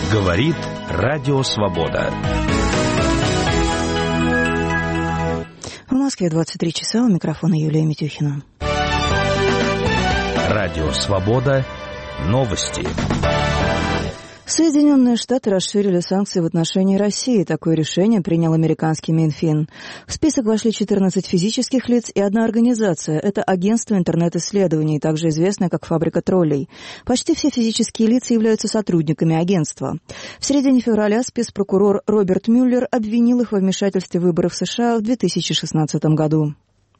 Говорит Радио Свобода. В Москве 23 часа, у микрофона Юлия Митюхина. Радио Свобода. Новости. Соединенные Штаты расширили санкции в отношении России. Такое решение принял американский Минфин. В список вошли 14 физических лиц и одна организация. Это агентство интернет-исследований, также известное как «Фабрика троллей». Почти все физические лица являются сотрудниками агентства. В середине февраля спецпрокурор Роберт Мюллер обвинил их во вмешательстве в выборы в США в 2016 году.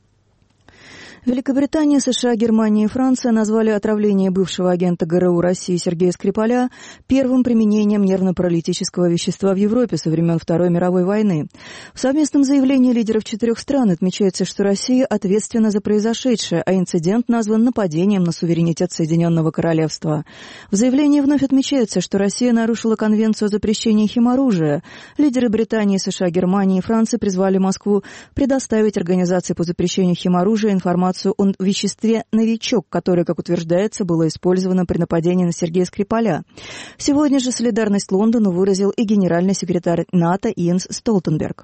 Великобритания, США, Германия и Франция назвали отравление бывшего агента ГРУ России Сергея Скрипаля первым применением нервно-паралитического вещества в Европе со времен Второй мировой войны. В совместном заявлении лидеров 4 стран отмечается, что Россия ответственна за произошедшее, а инцидент назван нападением на суверенитет Соединенного Королевства. В заявлении вновь отмечается, что Россия нарушила Конвенцию о запрещении химоружия. Лидеры Британии, США, Германии и Франции призвали Москву предоставить Организации по запрещению химоружия информацию о веществе «Новичок», которое, как утверждается, было использовано при нападении на Сергея Скрипаля. Сегодня же солидарность Лондону выразил и генеральный секретарь НАТО Йенс Столтенберг.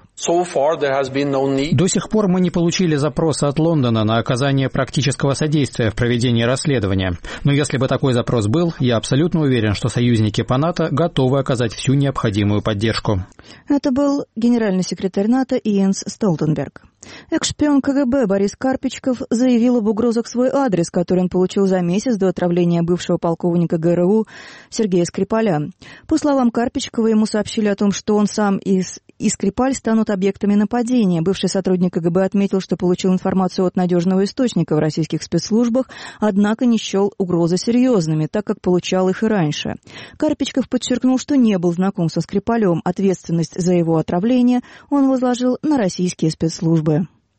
До сих пор мы не получили запроса от Лондона на оказание практического содействия в проведении расследования. Но если бы такой запрос был, я абсолютно уверен, что союзники по НАТО готовы оказать всю необходимую поддержку. Это был генеральный секретарь НАТО Йенс Столтенберг. Экс-шпион КГБ Борис Карпичков заявил об угрозах в свой адрес, который он получил за месяц до отравления бывшего полковника ГРУ Сергея Скрипаля. По словам Карпичкова, ему сообщили о том, что он сам и Скрипаль станут объектами нападения. Бывший сотрудник КГБ отметил, что получил информацию от надежного источника в российских спецслужбах, однако не счел угрозы серьезными, так как получал их и раньше. Карпичков подчеркнул, что не был знаком со Скрипалем. Ответственность за его отравление он возложил на российские спецслужбы.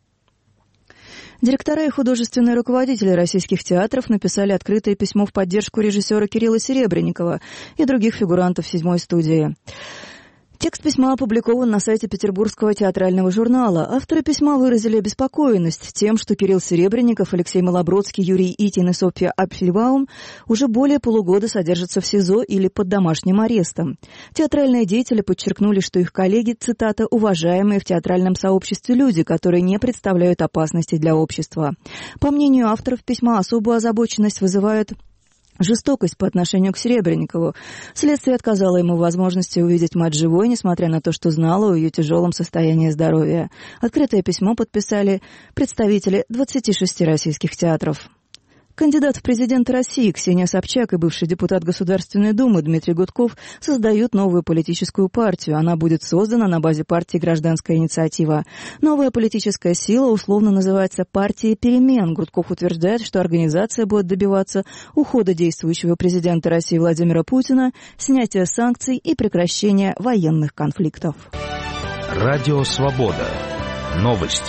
Директора и художественные руководители российских театров написали открытое письмо в поддержку режиссера Кирилла Серебренникова и других фигурантов «Седьмой студии». Текст письма опубликован на сайте Петербургского театрального журнала. Авторы письма выразили обеспокоенность тем, что Кирилл Серебренников, Алексей Малобродский, Юрий Итин и Софья Апфельбаум уже более полугода содержатся в СИЗО или под домашним арестом. Театральные деятели подчеркнули, что их коллеги, цитата, «уважаемые в театральном сообществе люди, которые не представляют опасности для общества». По мнению авторов письма, особую озабоченность вызывает жестокость по отношению к Серебренникову. Следствие отказало ему в возможности увидеть мать живой, несмотря на то, что знало о ее тяжелом состоянии здоровья. Открытое письмо подписали представители 26 российских театров. Кандидат в президенты России Ксения Собчак и бывший депутат Государственной Думы Дмитрий Гудков создают новую политическую партию. Она будет создана на базе партии «Гражданская инициатива». Новая политическая сила условно называется «Партией перемен». Гудков утверждает, что организация будет добиваться ухода действующего президента России Владимира Путина, снятия санкций и прекращения военных конфликтов. Радио Свобода. Новости.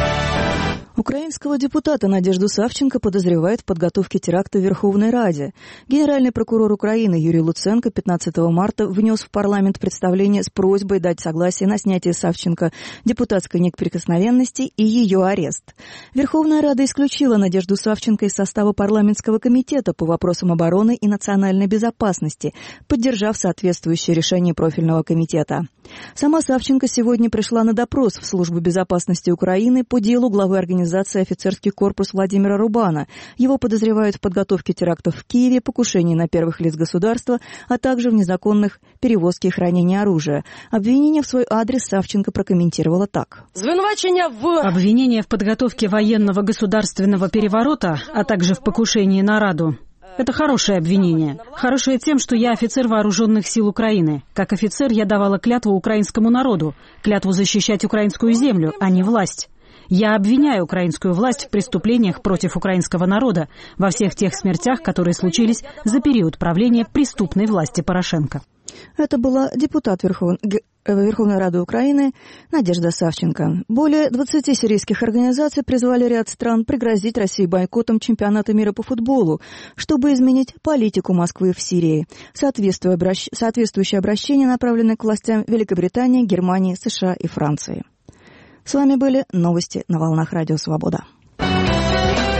Украинского депутата Надежду Савченко подозревают в подготовке теракта в Верховной Раде. Генеральный прокурор Украины Юрий Луценко 15 марта внес в парламент представление с просьбой дать согласие на снятие Савченко депутатской неприкосновенности и ее арест. Верховная Рада исключила Надежду Савченко из состава парламентского комитета по вопросам обороны и национальной безопасности, поддержав соответствующее решение профильного комитета. Сама Савченко сегодня пришла на допрос в Службу безопасности Украины по делу главы организации «Офицерский корпус» Владимира Рубана. Его подозревают в подготовке терактов в Киеве, покушении на первых лиц государства, а также в незаконных перевозке и хранении оружия. Обвинение в свой адрес Савченко прокомментировала так. Обвинение в подготовке военного государственного переворота, а также в покушении на Раду. Это хорошее обвинение. Хорошее тем, что я офицер вооруженных сил Украины. Как офицер я давала клятву украинскому народу, клятву защищать украинскую землю, а не власть. Я обвиняю украинскую власть в преступлениях против украинского народа во всех тех смертях, которые случились за период правления преступной власти Порошенко. Это была депутат Верховной Рады Украины Надежда Савченко. Более 20 сирийских организаций призвали ряд стран пригрозить России бойкотом чемпионата мира по футболу, чтобы изменить политику Москвы в Сирии. Соответствующее обращение направлено к властям Великобритании, Германии, США и Франции. С вами были новости на волнах Радио Свобода.